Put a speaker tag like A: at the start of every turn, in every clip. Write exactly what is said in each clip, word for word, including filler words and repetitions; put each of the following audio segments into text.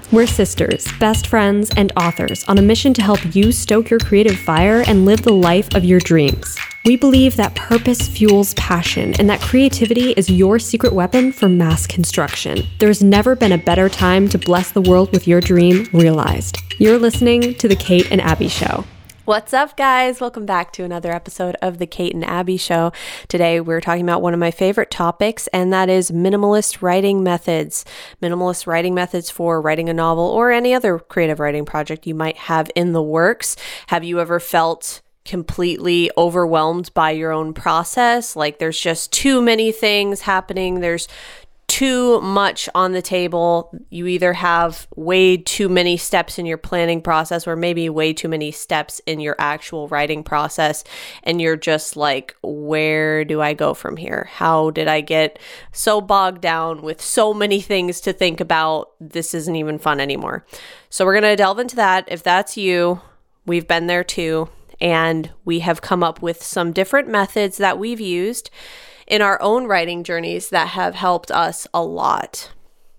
A: We're sisters, best friends, and authors on a mission to help you stoke your creative fire and live the life of your dreams. We believe that purpose fuels passion and that creativity is your secret weapon for mass construction. There's never been a better time to bless the world with your dream realized. You're listening to The Kate and Abby Show.
B: What's up, guys? Welcome back to another episode of The Kate and Abby Show. Today, we're talking about one of my favorite topics, and that is minimalist writing methods. Minimalist writing methods for writing a novel or any other creative writing project you might have in the works. Have you ever felt completely overwhelmed by your own process? Like there's just too many things happening. There's too much on the table. You either have way too many steps in your planning process or maybe way too many steps in your actual writing process. And you're just like, where do I go from here? How did I get so bogged down with so many things to think about? This isn't even fun anymore. So we're going to delve into that. If that's you, we've been there too. And we have come up with some different methods that we've used in our own writing journeys that have helped us a lot.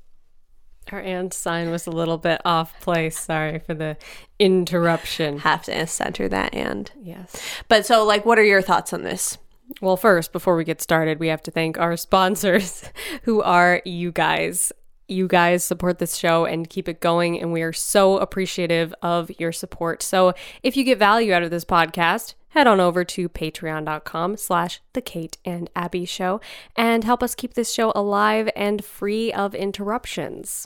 A: Our and sign was a little bit off place. Sorry for the interruption.
B: Have to center that and.
A: Yes.
B: But so like, what are your thoughts on this?
A: Well, first, before we get started, we have to thank our sponsors who are you guys. You guys support this show and keep it going, and we are so appreciative of your support. So if you get value out of this podcast, head on over to patreon.com slash the Kate and Abby Show and help us keep this show alive and free of interruptions.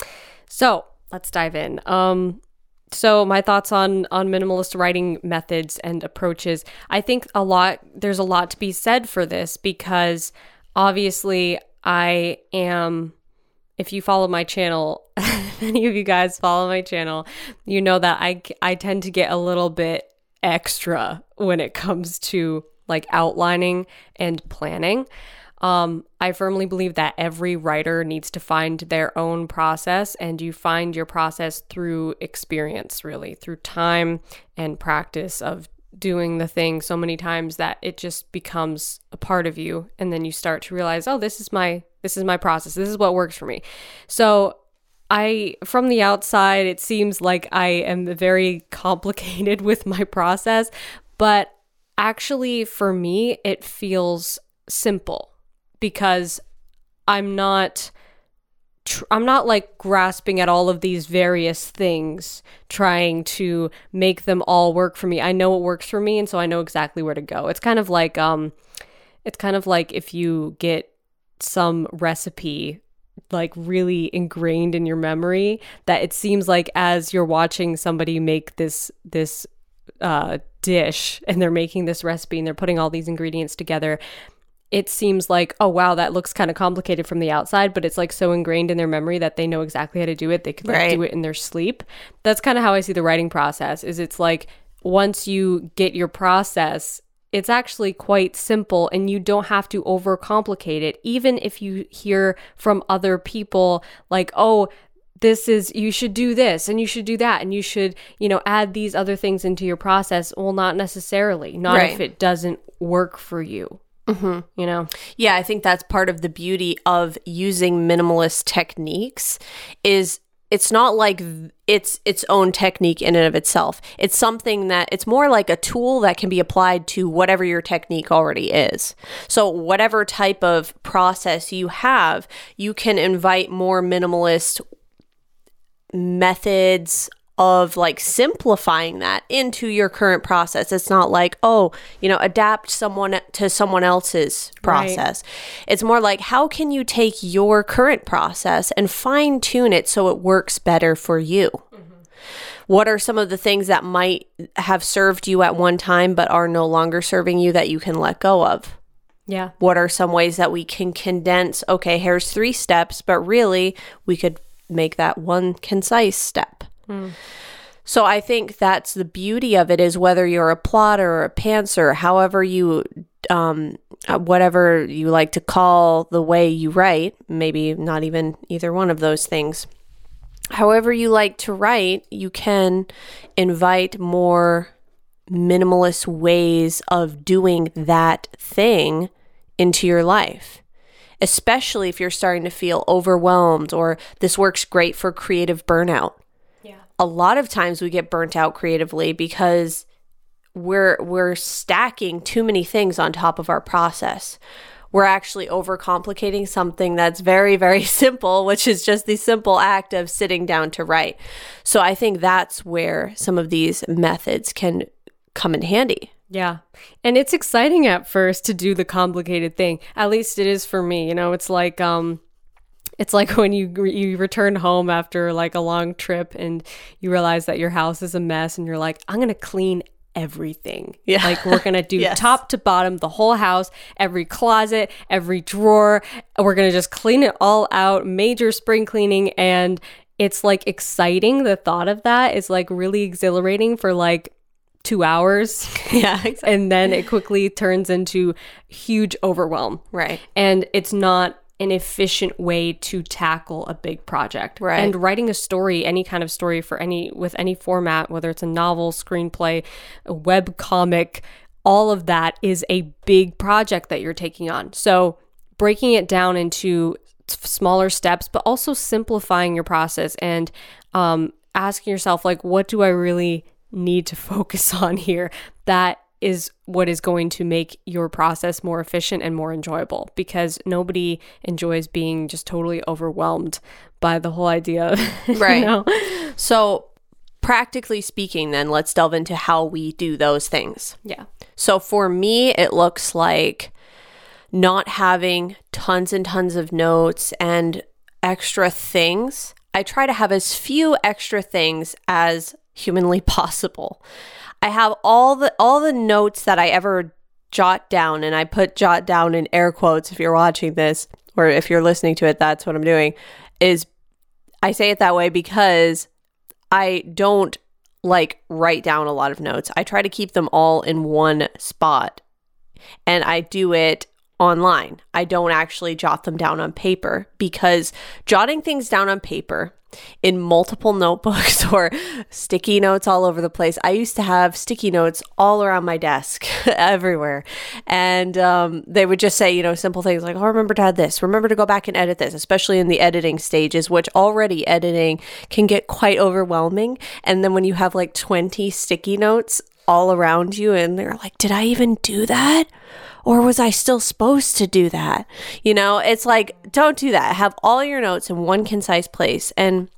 A: So let's dive in. Um, so my thoughts on, on minimalist writing methods and approaches. I think a lot, there's a lot to be said for this because obviously I am... If you follow my channel, if any of you guys follow my channel, you know that I, I tend to get a little bit extra when it comes to like outlining and planning. Um, I firmly believe that every writer needs to find their own process, and you find your process through experience, really, through time and practice of doing the thing so many times that it just becomes a part of you. And then you start to realize, oh, this is my This is my process. This is what works for me. So I, from the outside, it seems like I am very complicated with my process, but actually for me, it feels simple because I'm not, tr- I'm not like grasping at all of these various things, trying to make them all work for me. I know what works for me, and so I know exactly where to go. It's kind of like, um, it's kind of like if you get some recipe like really ingrained in your memory that it seems like as you're watching somebody make this this uh dish and they're making this recipe and they're putting all these ingredients together, it seems like, oh wow, that looks kind of complicated from the outside, but it's like so ingrained in their memory that they know exactly how to do it. They could like
B: right.
A: do it in their sleep. That's kind of how I see the writing process. Is it's like once you get your process, it's actually quite simple and you don't have to overcomplicate it. Even if you hear from other people like, oh, this is, you should do this and you should do that and you should, you know, add these other things into your process. Well, not necessarily. Not right. if it doesn't work for you. Mm-hmm. You know?
B: Yeah, I think that's part of the beauty of using minimalist techniques is it's not like it's its own technique in and of itself. It's something that it's more like a tool that can be applied to whatever your technique already is. So whatever type of process you have, you can invite more minimalist methods of like simplifying that into your current process. It's not like, oh, you know, adapt someone to someone else's process. Right. It's more like, how can you take your current process and fine tune it so it works better for you? Mm-hmm. What are some of the things that might have served you at one time but are no longer serving you that you can let go of?
A: Yeah.
B: What are some ways that we can condense, okay, here's three steps, but really we could make that one concise step. Mm. So I think that's the beauty of it, is whether you're a plotter or a pantser, however you, um, whatever you like to call the way you write, maybe not even either one of those things. However you like to write, you can invite more minimalist ways of doing that thing into your life. especially if you're starting to feel overwhelmed, or this works great for creative burnout.
A: Yeah.
B: A lot of times we get burnt out creatively because we're we're stacking too many things on top of our process. We're actually overcomplicating something that's very, very simple, which is just the simple act of sitting down to write. So I think that's where some of these methods can come in handy.
A: Yeah. And it's exciting at first to do the complicated thing. At least it is for me. You know, it's like, um, it's like when you you return home after like a long trip and you realize that your house is a mess and you're like, I'm going to clean everything.
B: Yeah.
A: Like we're going to do
B: Yes.
A: top to bottom, the whole house, every closet, every drawer. We're going to just clean it all out, major spring cleaning. And it's like exciting. The thought of that is like really exhilarating for like two hours.
B: Yeah, exactly.
A: And then it quickly turns into huge overwhelm.
B: Right.
A: And it's not an efficient way to tackle a big project.
B: Right.
A: And writing a story, any kind of story for any, with any format, whether it's a novel, screenplay, a web comic, all of that is a big project that you're taking on. So breaking it down into smaller steps, but also simplifying your process and um, asking yourself, like, what do I really need to focus on here? That is what is going to make your process more efficient and more enjoyable, because nobody enjoys being just totally overwhelmed by the whole idea of,
B: Right.
A: You know?
B: So practically speaking, then let's delve into how we do those things.
A: Yeah.
B: So for me, it looks like not having tons and tons of notes and extra things. I try to have as few extra things as humanly possible. I have all the all the notes that I ever jot down, and I put jot down in air quotes if you're watching this, or if you're listening to it, that's what I'm doing, is I say it that way because I don't like write down a lot of notes. I try to keep them all in one spot, and I do it online. I don't actually jot them down on paper, because jotting things down on paper in multiple notebooks or sticky notes all over the place. I used to have sticky notes all around my desk everywhere. And um, they would just say, you know, simple things like, oh, remember to add this, remember to go back and edit this, especially in the editing stages, which already editing can get quite overwhelming. And then when you have like twenty sticky notes all around you and they're like, did I even do that? Or was I still supposed to do that? You know, it's like, don't do that. Have all your notes in one concise place. And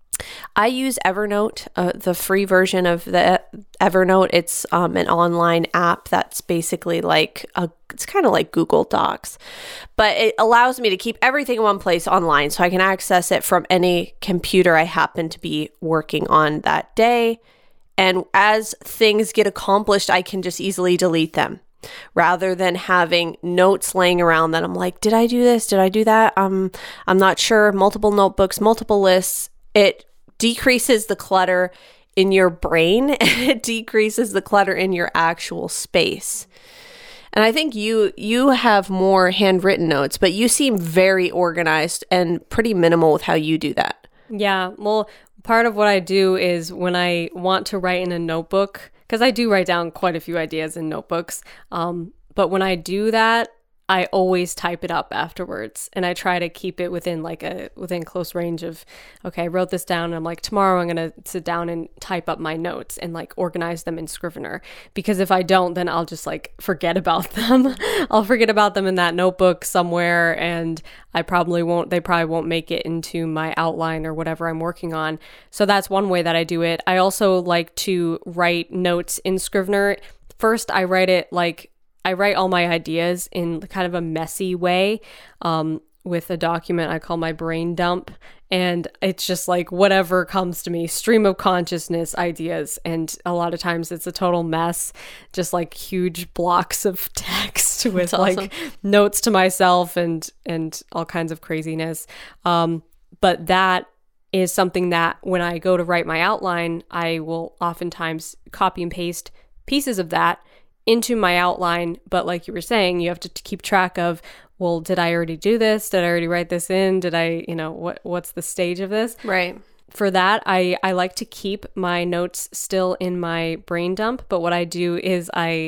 B: I use Evernote, uh, the free version of the Evernote. It's um, an online app that's basically like, a, it's kind of like Google Docs, but it allows me to keep everything in one place online, so I can access it from any computer I happen to be working on that day. And as things get accomplished, I can just easily delete them, rather than having notes laying around that I'm like, did I do this? Did I do that? Um, I'm not sure. Multiple notebooks, multiple lists. It decreases the clutter in your brain, and it decreases the clutter in your actual space. And I think you you have more handwritten notes, but you seem very organized and pretty minimal with how you do that.
A: Yeah. Well, part of what I do is when I want to write in a notebook, because I do write down quite a few ideas in notebooks. Um, but when I do that, I always type it up afterwards, and I try to keep it within like a within close range of, okay, I wrote this down, and I'm like, tomorrow I'm gonna sit down and type up my notes and like organize them in Scrivener, because if I don't, then I'll just like forget about them. I'll forget about them in that notebook somewhere, and I probably won't. They probably won't make it into my outline or whatever I'm working on. So that's one way that I do it. I also like to write notes in Scrivener. First, I write it like. I write all my ideas in kind of a messy way um, with a document I call my brain dump. And it's just like whatever comes to me, stream of consciousness ideas. And a lot of times it's a total mess, just like huge blocks of text with
B: awesome.
A: like notes to myself and, and all kinds of craziness. Um, but that is something that when I go to write my outline, I will oftentimes copy and paste pieces of that into my outline. But like you were saying, you have to t- keep track of, well, did I already do this? Did I already write this in? Did I, you know, what what's the stage of this?
B: Right.
A: For that, I, I like to keep my notes still in my brain dump. But what I do is I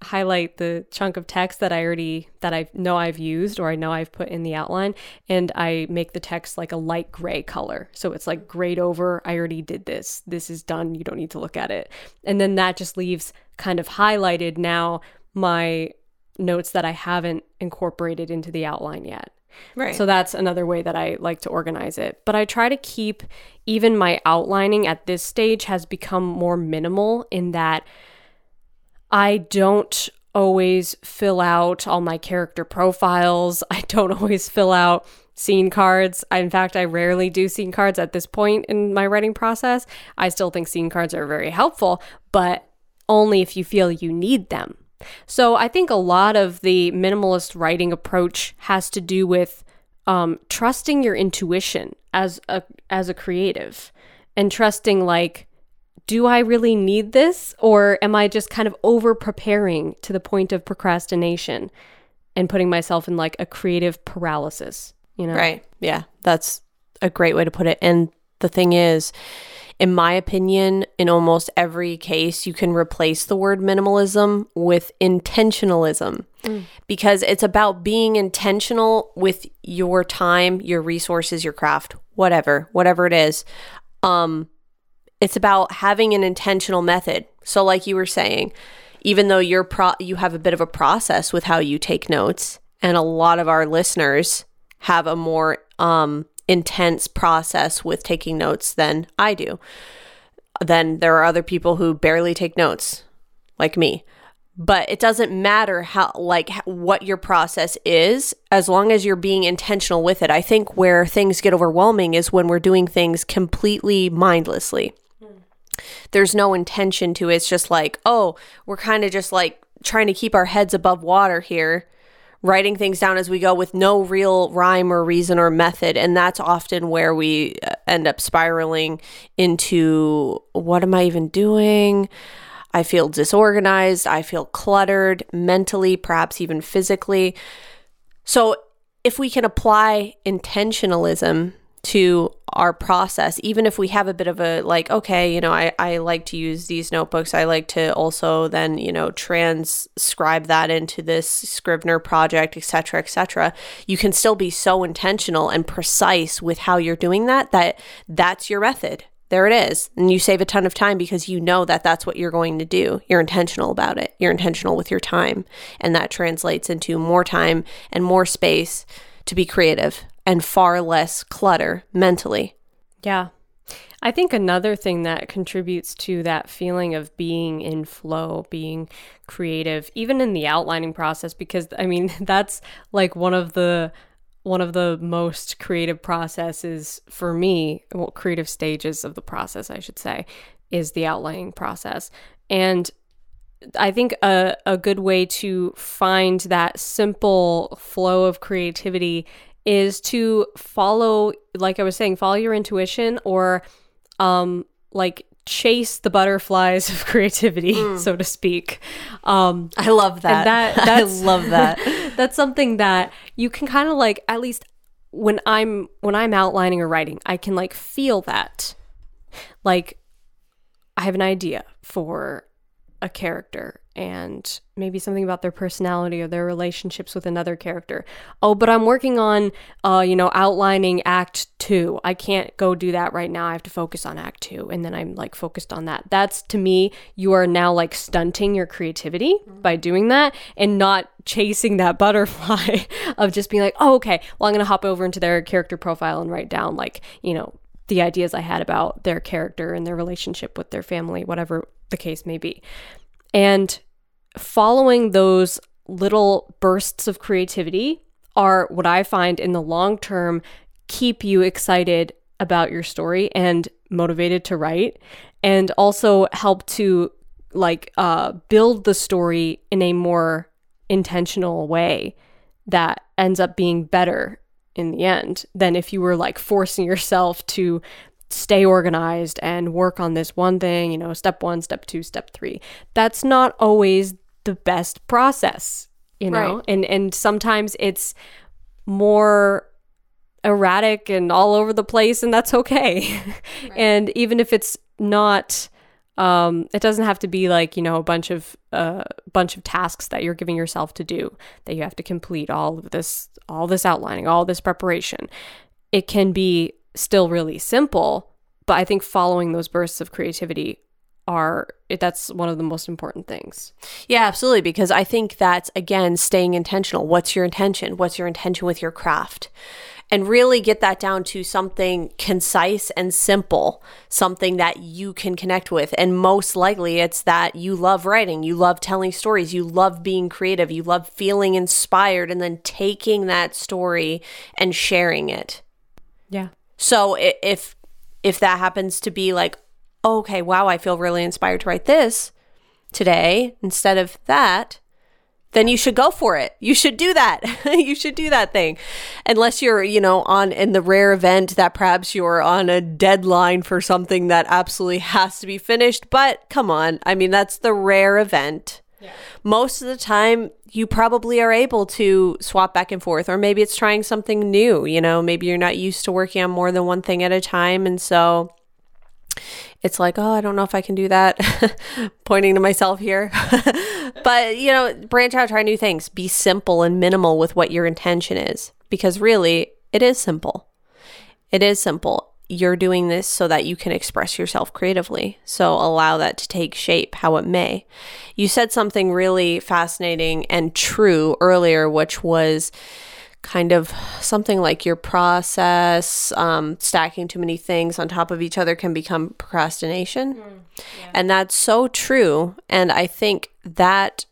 A: highlight the chunk of text that I already, that I know I've used or I know I've put in the outline, and I make the text like a light gray color. So it's like grayed over. I already did this. This is done. You don't need to look at it. And then that just leaves kind of highlighted now my notes that I haven't incorporated into the outline yet.
B: Right.
A: So that's another way that I like to organize it. But I try to keep, even my outlining at this stage has become more minimal in that I don't always fill out all my character profiles. I don't always fill out scene cards. I, in fact, I rarely do scene cards at this point in my writing process. I still think scene cards are very helpful, but only if you feel you need them. So I think a lot of the minimalist writing approach has to do with um, trusting your intuition as a as a creative, and trusting like, do I really need this, or am I just kind of over preparing to the point of procrastination and putting myself in like a creative paralysis, you know?
B: Right. Yeah. That's a great way to put it. And the thing is, in my opinion, in almost every case, you can replace the word minimalism with intentionalism, mm. because it's about being intentional with your time, your resources, your craft, whatever, whatever it is. Um, it's about having an intentional method. So like you were saying, even though you're pro- you have a bit of a process with how you take notes, and a lot of our listeners have a more um intense process with taking notes than I do. Then there are other people who barely take notes, like me. But it doesn't matter how, like, what your process is, as long as you're being intentional with it. I think where things get overwhelming is when we're doing things completely mindlessly. Mm. There's no intention to it. It's just like, oh, we're kind of just like trying to keep our heads above water here, writing things down as we go with no real rhyme or reason or method. And that's often where we end up spiraling into, what am I even doing? I feel disorganized. I feel cluttered mentally, perhaps even physically. So if we can apply intentionalism to our process, even if we have a bit of a like, okay, you know, I, I like to use these notebooks. I like to also then, you know, transcribe that into this Scrivener project, et cetera, et cetera. You can still be so intentional and precise with how you're doing that, that that's your method. There it is. And you save a ton of time because you know that that's what you're going to do. You're intentional about it. You're intentional with your time. And that translates into more time and more space to be creative, and far less clutter mentally.
A: Yeah. I think another thing that contributes to that feeling of being in flow, being creative, even in the outlining process, because I mean, that's like one of the one of the most creative processes for me, well, creative stages of the process, I should say, is the outlining process. And I think a, a good way to find that simple flow of creativity is to follow, like I was saying, follow your intuition, or um, like chase the butterflies of creativity, mm. so to speak. Um,
B: I love that.
A: that that's,
B: I love that.
A: That's something that you can kind of like, at least when I'm when I'm outlining or writing, I can like feel that. Like, I have an idea for a character and maybe something about their personality or their relationships with another character. Oh, but I'm working on, uh, you know, outlining act two. I can't go do that right now. I have to focus on act two. And then I'm like focused on that. That's, to me, you are now like stunting your creativity mm-hmm. by doing that, and not chasing that butterfly of just being like, oh, okay, well, I'm going to hop over into their character profile and write down like, you know, the ideas I had about their character and their relationship with their family, whatever the case may be. And following those little bursts of creativity are what I find in the long term keep you excited about your story and motivated to write, and also help to like uh, build the story in a more intentional way that ends up being better in the end than if you were like forcing yourself to stay organized and work on this one thing, you know, step one, step two, step three. That's not always the best process, you know, right. and and sometimes it's more erratic and all over the place, and that's okay. Right. And even if it's not Um, it doesn't have to be like, you know, a bunch of uh, bunch of tasks that you're giving yourself to do, that you have to complete all of this, all this outlining, all this preparation. It can be still really simple, but I think following those bursts of creativity are, that's one of the most important things.
B: Yeah, absolutely. Because I think that's, again, staying intentional. What's your intention? What's your intention with your craft? And really get that down to something concise and simple, something that you can connect with. And most likely it's that you love writing, you love telling stories, you love being creative, you love feeling inspired, and then taking that story and sharing it.
A: Yeah.
B: So if if that happens to be like, okay, wow, I feel really inspired to write this today instead of that, then you should go for it. You should do that. You should do that thing. Unless you're, you know, on in the rare event that perhaps you're on a deadline for something that absolutely has to be finished. But come on. I mean, that's the rare event. Yeah. Most of the time, you probably are able to swap back and forth, or maybe it's trying something new. You know, maybe you're not used to working on more than one thing at a time. And so it's like, oh, I don't know if I can do that. Pointing to myself here. But, you know, branch out, try new things. Be simple and minimal with what your intention is. Because really, it is simple. It is simple. You're doing this so that you can express yourself creatively. So allow that to take shape how it may. You said something really fascinating and true earlier, which was kind of something like your process, um, stacking too many things on top of each other can become procrastination. Mm, yeah. And that's so true. And I think that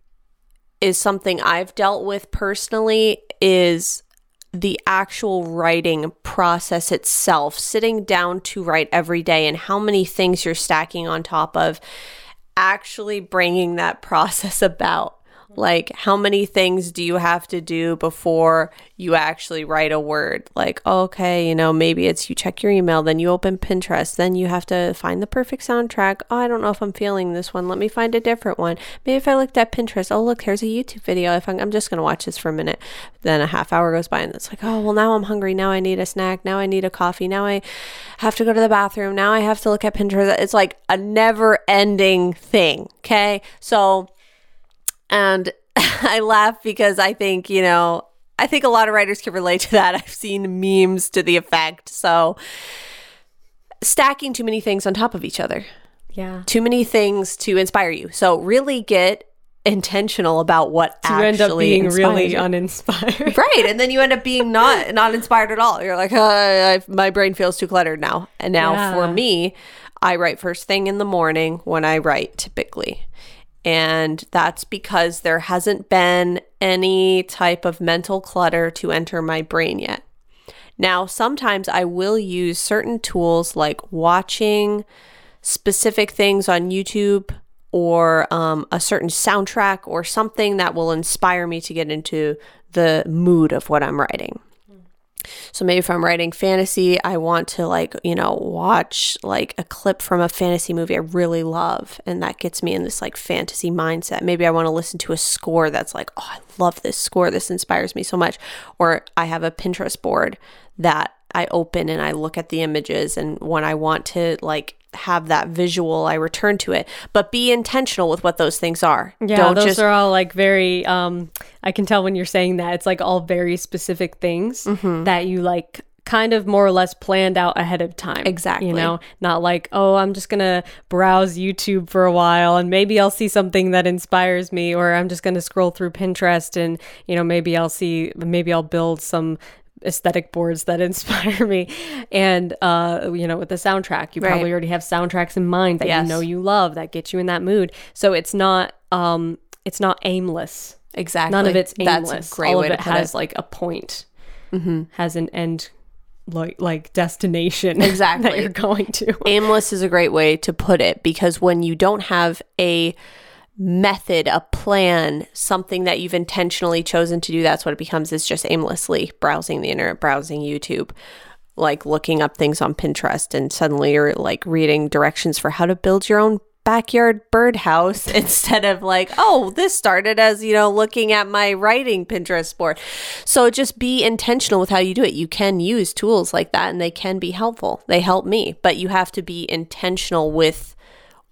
B: is something I've dealt with personally, is the actual writing process itself, sitting down to write every day and how many things you're stacking on top of, actually bringing that process about. Like, how many things do you have to do before you actually write a word? Like, okay, you know, maybe it's you check your email, then you open Pinterest, then you have to find the perfect soundtrack. Oh, I don't know if I'm feeling this one. Let me find a different one. Maybe if I looked at Pinterest, oh, look, here's a YouTube video. If I'm, I'm just going to watch this for a minute. Then a half hour goes by and it's like, oh, well, now I'm hungry. Now I need a snack. Now I need a coffee. Now I have to go to the bathroom. Now I have to look at Pinterest. It's like a never ending thing. Okay. So, and I laugh because I think, you know, I think a lot of writers can relate to that. I've seen memes to the effect. So stacking too many things on top of each other.
A: Yeah.
B: Too many things to inspire you. So really get intentional about what
A: to
B: actually
A: end up being really
B: you.
A: uninspired.
B: Right. And then you end up being not not inspired at all. You're like, oh, I, my brain feels too cluttered now. And now yeah. for me, I write first thing in the morning when I write typically. And that's because there hasn't been any type of mental clutter to enter my brain yet. Now, sometimes I will use certain tools like watching specific things on YouTube or um, a certain soundtrack or something that will inspire me to get into the mood of what I'm writing. So maybe if I'm writing fantasy, I want to like, you know, watch like a clip from a fantasy movie I really love. And that gets me in this like fantasy mindset. Maybe I want to listen to a score that's like, oh, I love this score. This inspires me so much. Or I have a Pinterest board that I open and I look at the images. And when I want to like have that visual, I return to it. But be intentional with what those things are.
A: Yeah,
B: Don't
A: those
B: just...
A: are all like very, um, I can tell when you're saying that. It's like all very specific things mm-hmm. that you like kind of more or less planned out ahead of time.
B: Exactly.
A: You know, not like, oh, I'm just going to browse YouTube for a while and maybe I'll see something that inspires me, or I'm just going to scroll through Pinterest and, you know, maybe I'll see, maybe I'll build some aesthetic boards that inspire me. And uh you know, with the soundtrack, you
B: right.
A: probably already have soundtracks in mind that yes. you know you love, that get you in that mood. So it's not um it's not aimless.
B: Exactly.
A: None of it's aimless.
B: That's a great
A: All
B: way
A: of it
B: to put
A: has
B: it.
A: like a point,
B: mm-hmm.
A: has an end, like like destination
B: exactly
A: that you're going to.
B: Aimless is a great way to put it, because when you don't have a method, a plan, something that you've intentionally chosen to do, that's what it becomes, is just aimlessly browsing the internet, browsing YouTube, like looking up things on Pinterest, and suddenly you're like reading directions for how to build your own backyard birdhouse instead of like, oh, this started as, you know, looking at my writing Pinterest board. So just be intentional with how you do it. You can use tools like that and they can be helpful. They help me, but you have to be intentional with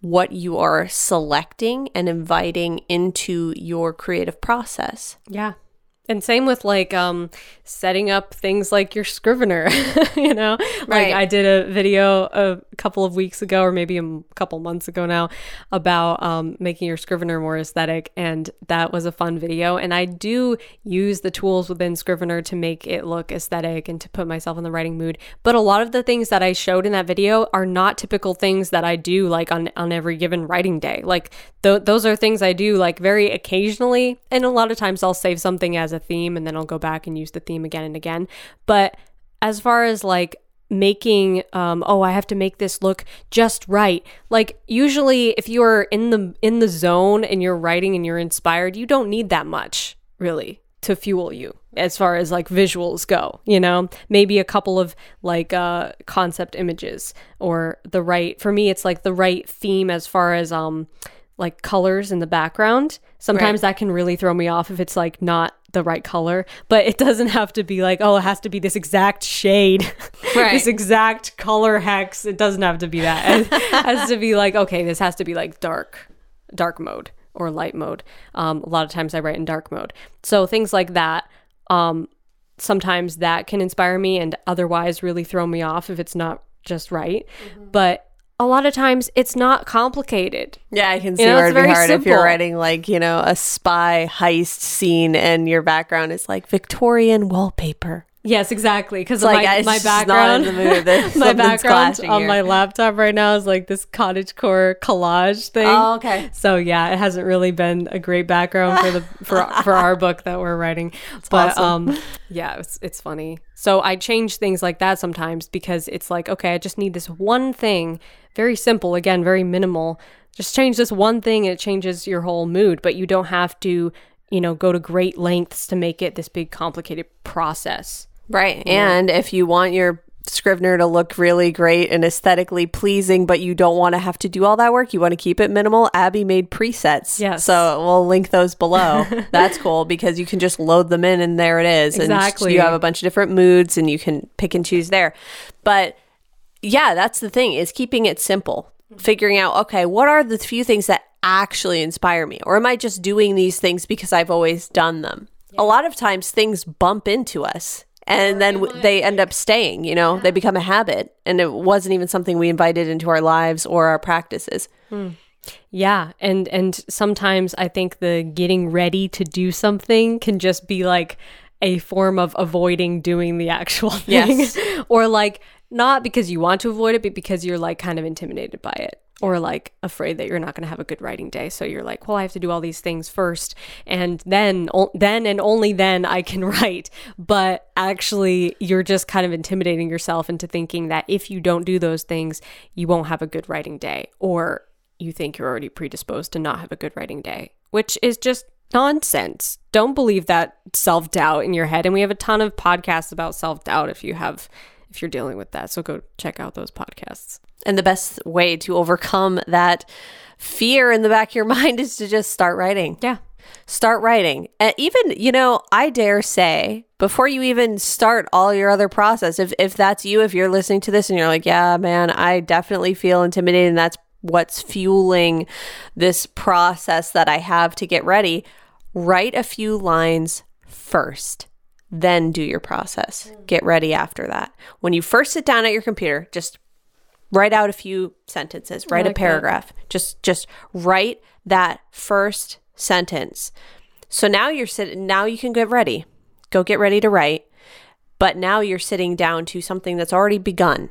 B: what you are selecting and inviting into your creative process.
A: Yeah. And same with like um, setting up things like your Scrivener, you know, like
B: Right.
A: I did a video a couple of weeks ago, or maybe a couple months ago now, about um, making your Scrivener more aesthetic. And that was a fun video. And I do use the tools within Scrivener to make it look aesthetic and to put myself in the writing mood. But a lot of the things that I showed in that video are not typical things that I do like on, on every given writing day. Like th- those are things I do like very occasionally. And a lot of times I'll save something as a theme and then I'll go back and use the theme again and again. But as far as like making um oh I have to make this look just right, like usually if you're in the in the zone and you're writing and you're inspired, you don't need that much really to fuel you as far as like visuals go, you know, maybe a couple of like uh concept images or the right, for me it's like the right theme as far as um like colors in the background. Sometimes
B: Right.
A: that can really throw me off if it's like not the right color, but it doesn't have to be like, oh, it has to be this exact shade,
B: Right.
A: this exact color hex. It doesn't have to be that. It has to be like, okay, this has to be like dark, dark mode or light mode. Um, a lot of times I write in dark mode. So things like that, um, sometimes that can inspire me and otherwise really throw me off if it's not just right. Mm-hmm. But a lot of times it's not complicated.
B: Yeah, I can see
A: You know,
B: where
A: it's
B: it'd be
A: very
B: hard if you're
A: simple.
B: writing like, you know, a spy heist scene and your background is like Victorian wallpaper.
A: Yes, exactly. Because
B: It's like,
A: my,
B: it's
A: my
B: just not
A: background,
B: in the mood. There's-
A: my
B: something's
A: background
B: clashing
A: on
B: here.
A: my laptop right now is like this cottagecore collage thing.
B: Oh, okay.
A: So yeah, it hasn't really been a great background for the for for our book that we're writing. But
B: awesome.
A: um, yeah, it's it's funny. So I change things like that sometimes because it's like, okay, I just need this one thing, very simple, again, very minimal. Just change this one thing and it changes your whole mood. But you don't have to, you know, go to great lengths to make it this big complicated process.
B: Right. And if you want your Scrivener to look really great and aesthetically pleasing, but you don't want to have to do all that work, you want to keep it minimal, Abby made presets.
A: Yes.
B: So we'll link those below. That's cool because you can just load them in and there it is.
A: Exactly.
B: And you have a bunch of different moods and you can pick and choose there. But yeah, that's the thing, is keeping it simple. Figuring out, okay, what are the few things that actually inspire me? Or am I just doing these things because I've always done them? Yeah. A lot of times things bump into us. And then w- they end up staying, you know, yeah. They become a habit. And it wasn't even something we invited into our lives or our practices.
A: Hmm. Yeah. And, and sometimes I think the getting ready to do something can just be like a form of avoiding doing the actual thing.
B: Yes.
A: Or like, not because you want to avoid it, but because you're like kind of intimidated by it. Or like afraid that you're not going to have a good writing day. So you're like, well, I have to do all these things first. And then, o- then and only then I can write. But actually, you're just kind of intimidating yourself into thinking that if you don't do those things, you won't have a good writing day. Or you think you're already predisposed to not have a good writing day, which is just nonsense. Don't believe that self-doubt in your head. And we have a ton of podcasts about self-doubt if you have, if you're dealing with that. So go check out those podcasts.
B: And the best way to overcome that fear in the back of your mind is to just start writing.
A: Yeah.
B: Start writing. And even, you know, I dare say, before you even start all your other process, if, if that's you, if you're listening to this and you're like, yeah, man, I definitely feel intimidated and that's what's fueling this process that I have to get ready, write a few lines first. Then do your process. Get ready after that. When you first sit down at your computer, just write out a few sentences, write
A: like
B: a paragraph. That. Just just write that first sentence. So now you're sitting, now you can get ready. Go get ready to write. But now you're sitting down to something that's already begun.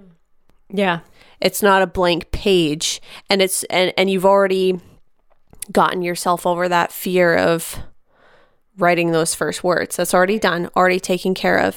A: Yeah.
B: It's not a blank page. And it's and, and you've already gotten yourself over that fear of writing those first words. That's already done, already taken care of.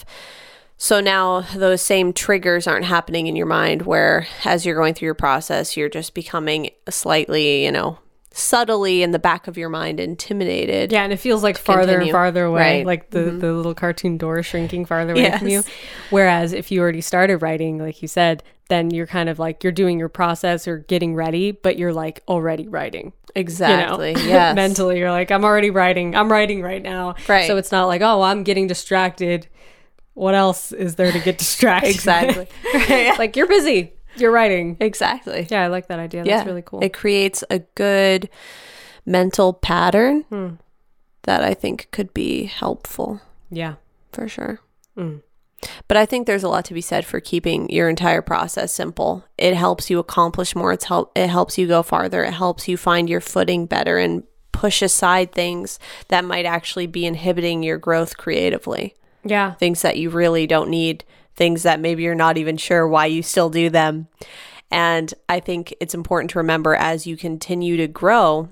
B: So now those same triggers aren't happening in your mind where as you're going through your process, you're just becoming slightly, you know, subtly in the back of your mind intimidated.
A: Yeah, and it feels like farther
B: continue.
A: and farther away,
B: Right.
A: like the,
B: Mm-hmm.
A: the little cartoon door shrinking farther away
B: Yes.
A: from you. Whereas if you already started writing, like you said, then you're kind of like, you're doing your process or getting ready, but you're like already writing.
B: Exactly.
A: You know?
B: Yes.
A: Mentally, you're like, I'm already writing. I'm writing right now.
B: Right.
A: So it's not like, oh, I'm getting distracted. What else is there to get distracted?
B: Exactly.
A: It's like, you're busy. You're writing.
B: Exactly.
A: Yeah, I like that idea. That's
B: yeah.
A: really cool.
B: It creates a good mental pattern
A: hmm.
B: that I think could be helpful.
A: Yeah.
B: For sure.
A: Mm.
B: But I think there's a lot to be said for keeping your entire process simple. It helps you accomplish more. It's help. It helps you go farther. It helps you find your footing better and push aside things that might actually be inhibiting your growth creatively.
A: Yeah.
B: Things that you really don't need. Things that maybe you're not even sure why you still do them. And I think it's important to remember as you continue to grow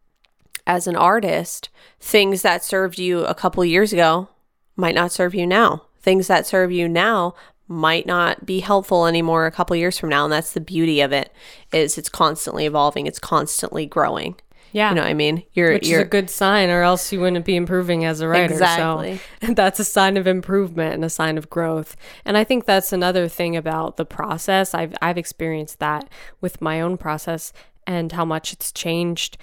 B: as an artist, things that served you a couple years ago might not serve you now. Things that serve you now might not be helpful anymore a couple years from now. And that's the beauty of it, is it's constantly evolving. It's constantly growing.
A: Yeah.
B: You know what I mean? You're,
A: Which
B: you're,
A: is a good sign, or else you wouldn't be improving as a writer.
B: Exactly.
A: So that's a sign of improvement and a sign of growth. And I think that's another thing about the process. I've I've experienced that with my own process and how much it's changed.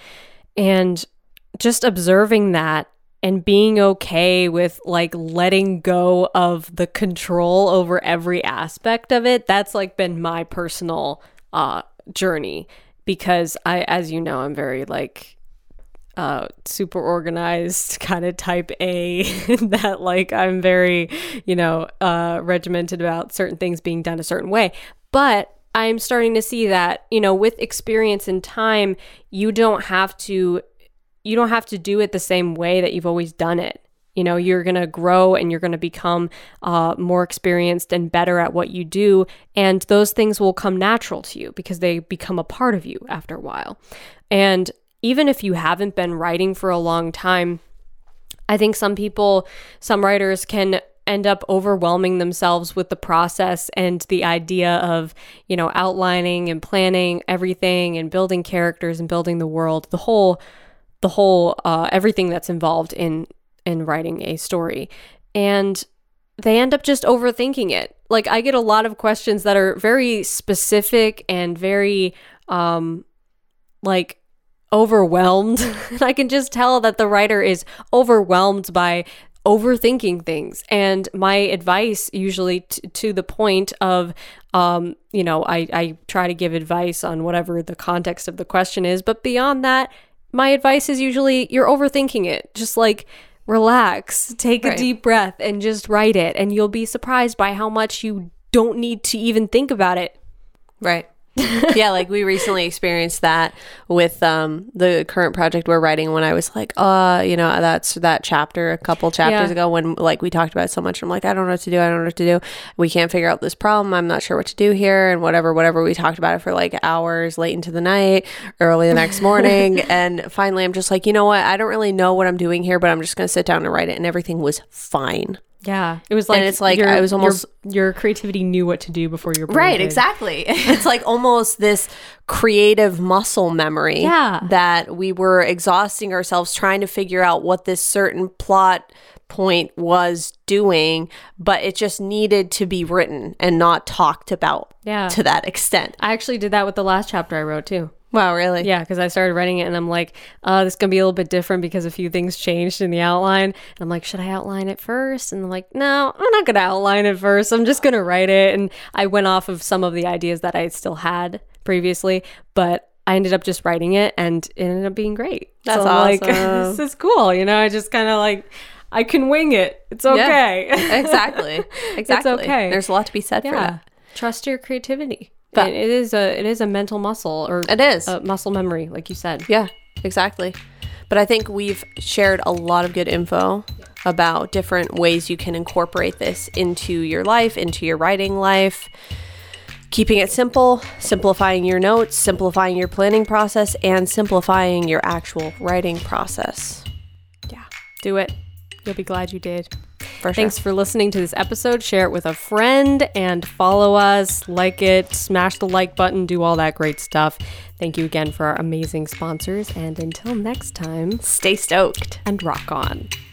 A: And just observing that and being okay with like letting go of the control over every aspect of it, that's like been my personal uh, journey. Because I, as you know, I'm very like uh, super organized kind of type A, that like I'm very, you know, uh, regimented about certain things being done a certain way. But I'm starting to see that, you know, with experience and time, you don't have to, you don't have to do it the same way that you've always done it. You know, you're going to grow and you're going to become uh, more experienced and better at what you do. And those things will come natural to you because they become a part of you after a while. And even if you haven't been writing for a long time, I think some people, some writers can end up overwhelming themselves with the process and the idea of, you know, outlining and planning everything and building characters and building the world, the whole, the whole, uh, everything that's involved in in writing a story. And they end up just overthinking it. Like I get a lot of questions that are very specific and very um like overwhelmed. And I can just tell that the writer is overwhelmed by overthinking things. And my advice usually t- to the point of um you know I I try to give advice on whatever the context of the question is, but beyond that, my advice is usually you're overthinking it. Just like relax, take
B: right.
A: a deep breath and just write it. And you'll be surprised by how much you don't need to even think about it.
B: Right. Yeah, like we recently experienced that with um, the current project we're writing, when I was like, uh, you know, that's that chapter a couple chapters
A: yeah.
B: ago when like we talked about it so much. I'm like, I don't know what to do. I don't know what to do. We can't figure out this problem. I'm not sure what to do here and whatever, whatever. We talked about it for like hours late into the night, early the next morning. And finally, I'm just like, you know what? I don't really know what I'm doing here, but I'm just going to sit down and write it. And everything was fine.
A: Yeah, it was like,
B: and it's like
A: your,
B: I was almost
A: your, your creativity knew what to do before your brain
B: right
A: did.
B: Exactly. It's like almost this creative muscle memory
A: yeah.
B: that we were exhausting ourselves trying to figure out what this certain plot point was doing, but it just needed to be written and not talked about
A: yeah.
B: to that extent.
A: I actually did that with the last chapter I wrote too.
B: Wow, really?
A: Yeah, because I started writing it and I'm like, uh, this is going to be a little bit different because a few things changed in the outline. And I'm like, should I outline it first? And I'm like, no, I'm not going to outline it first. I'm just going to write it. And I went off of some of the ideas that I still had previously, but I ended up just writing it and it ended up being great.
B: That's
A: so I'm
B: awesome.
A: like, this is cool. You know, I just kind of like, I can wing it. It's okay.
B: Yeah, exactly. Exactly.
A: It's okay.
B: There's a lot to be said
A: yeah.
B: for that.
A: Trust your creativity.
B: But
A: it is a it is a mental muscle, or
B: it is
A: a muscle memory, like you said.
B: Yeah, exactly. But I think we've shared a lot of good info about different ways you can incorporate this into your life, into your writing life. Keeping it simple, simplifying your notes, simplifying your planning process, and simplifying your actual writing process.
A: Yeah, do it. You'll be glad you did.
B: For sure.
A: Thanks for listening to this episode. Share it with a friend and follow us, like it, smash the like button, do all that great stuff. Thank you again for our amazing sponsors. And until next time,
B: stay stoked
A: and rock on.